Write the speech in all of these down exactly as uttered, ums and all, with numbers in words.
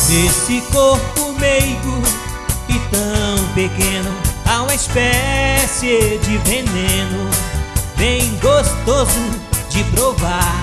Nesse corpo meigo e tão pequeno há uma espécie de veneno bem gostoso de provar.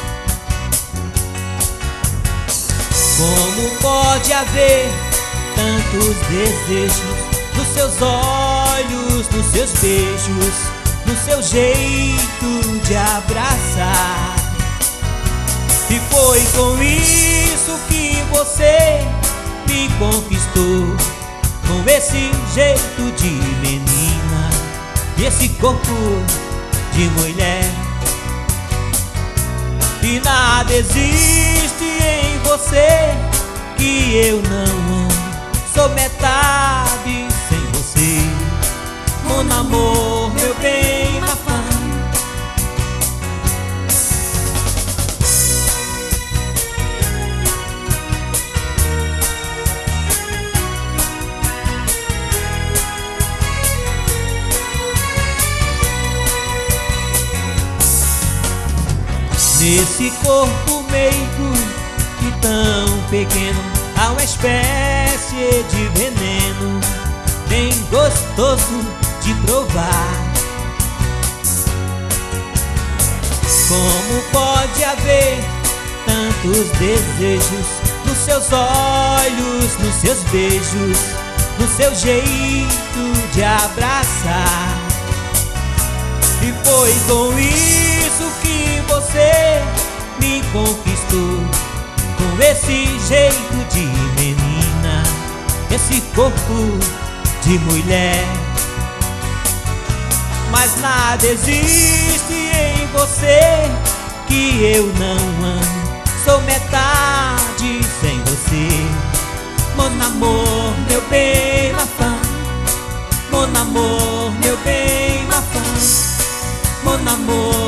Como pode haver tantos desejos nos seus olhos, nos seus beijos, no seu jeito de abraçar? E foi com isso que você me conquistou, com esse jeito de menina e esse corpo de mulher. E nada existe em você que eu não amo, sou metade sem você. Mon amour, meu bem, ma femme. Nesse corpo meigo e tão pequeno há uma espécie de veneno bem gostoso de provar. Como pode haver tantos desejos nos seus olhos, nos seus beijos, no seu jeito de abraçar? E foi com isso que você me conquistou, com esse jeito de menina, esse corpo de mulher. Mas nada existe em você que eu não amo, sou metade sem você. Mon amour, meu bem, ma femme. Mon amour, meu bem, ma femme. Mon amour,